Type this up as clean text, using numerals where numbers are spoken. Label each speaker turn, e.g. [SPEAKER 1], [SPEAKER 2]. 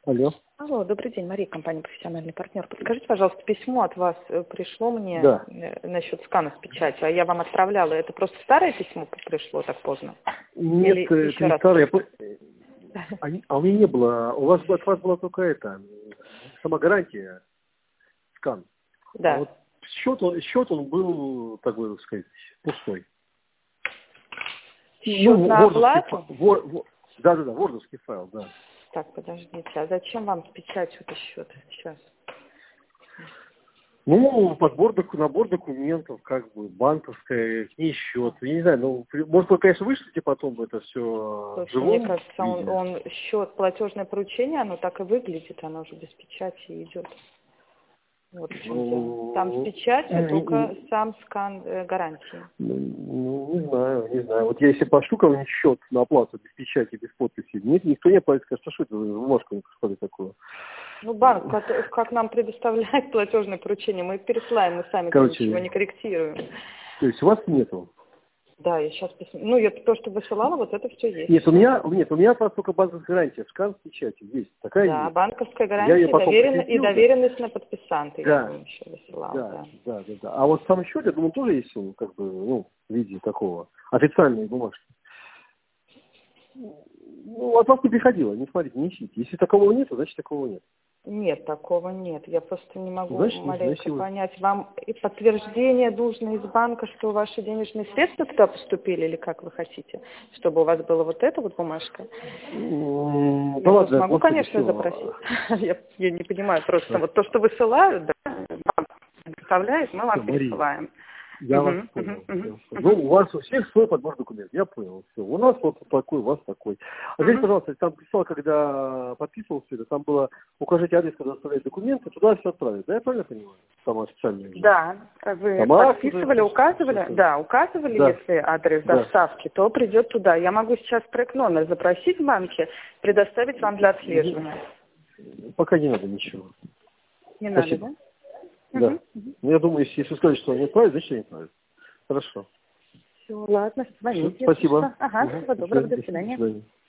[SPEAKER 1] Алло.
[SPEAKER 2] Алло, добрый день, Мария, компания «Профессиональный партнер». Подскажите, пожалуйста, письмо от вас пришло мне
[SPEAKER 1] Да.
[SPEAKER 2] насчет скана с печатью, а я вам отправляла. Это просто старое письмо пришло так поздно?
[SPEAKER 1] Нет,
[SPEAKER 2] Или
[SPEAKER 1] это
[SPEAKER 2] еще
[SPEAKER 1] не
[SPEAKER 2] раз?
[SPEAKER 1] старое. А у меня не было. От вас была только сама гарантия, скан. А
[SPEAKER 2] Да.
[SPEAKER 1] вот счет он был, так бы сказать, пустой.
[SPEAKER 2] Счет на
[SPEAKER 1] вордовский
[SPEAKER 2] оплату?
[SPEAKER 1] да, вордовский файл, да.
[SPEAKER 2] Так, подождите, а зачем вам с печатью этот счет сейчас?
[SPEAKER 1] Набор документов, как бы, банковская, к ней счет. Я не знаю, может, вы, конечно, вышлите потом это все в
[SPEAKER 2] Слушайте, мне
[SPEAKER 1] живом
[SPEAKER 2] кажется,
[SPEAKER 1] виде.
[SPEAKER 2] он счет, платежное поручение, оно так и выглядит, оно же без печати идет. Вот в чем дело. Там с печатью только сам скан гарантии.
[SPEAKER 1] Не знаю. Вот я если пошлю кому-нибудь счет на оплату без печати, без подписи, никто не оплатит, скажет, что это за бумажка не подходит такое.
[SPEAKER 2] Ну, банк, как нам предоставляет платежное поручение, мы их пересылаем, мы сами ничего не корректируем.
[SPEAKER 1] То есть у вас нету?
[SPEAKER 2] Да, я сейчас посмотрю. Я то, что высылала, вот это все есть.
[SPEAKER 1] Нет, у меня от вас только банковская гарантия, скан с печатью есть. Такая
[SPEAKER 2] Да,
[SPEAKER 1] есть.
[SPEAKER 2] банковская
[SPEAKER 1] Я
[SPEAKER 2] гарантия
[SPEAKER 1] ее потом
[SPEAKER 2] и
[SPEAKER 1] прикрепил,
[SPEAKER 2] доверенность на подписанта я
[SPEAKER 1] да.
[SPEAKER 2] вам еще высылала.
[SPEAKER 1] Да. А вот сам счет, я думаю, тоже есть он, как бы, в виде такого официальной бумажки. От вас не приходило, не смотрите, не ищите. Если такого нет, значит такого нет.
[SPEAKER 2] Нет, такого нет. Я просто не могу
[SPEAKER 1] Значит,
[SPEAKER 2] маленько понять. Вам и подтверждение нужно из банка, что ваши денежные средства туда поступили, или как вы хотите? Чтобы у вас была вот эта вот бумажка?
[SPEAKER 1] Да ладно,
[SPEAKER 2] Могу,
[SPEAKER 1] господи,
[SPEAKER 2] конечно,
[SPEAKER 1] всё.
[SPEAKER 2] запросить. Я не понимаю, просто вот то, что высылают, да, банк предоставляет, мы вам
[SPEAKER 1] Мария,
[SPEAKER 2] пересылаем.
[SPEAKER 1] я вас понял. У вас у всех свой подбор документов, я понял. Все. У нас вот такой, у вас такой. А здесь, пожалуйста, там писал, когда подписывал все это, там было укажите адрес, когда оставляют документы, туда все отправить. Да, я правильно понимаю? Там официальный.
[SPEAKER 2] Да, вы подписывали, указывали? Да, указывали, если адрес доставки, то придет туда. Я могу сейчас трек номер запросить в банке, предоставить вам для отслеживания.
[SPEAKER 1] Пока не надо ничего.
[SPEAKER 2] Не
[SPEAKER 1] Спасибо.
[SPEAKER 2] надо, да?
[SPEAKER 1] Да. Я думаю, если скажете, что они отправят, значит они отправят. Хорошо.
[SPEAKER 2] Все, ладно, звоните.
[SPEAKER 1] Спасибо.
[SPEAKER 2] Ага, всего доброго, до свидания.
[SPEAKER 1] До свидания.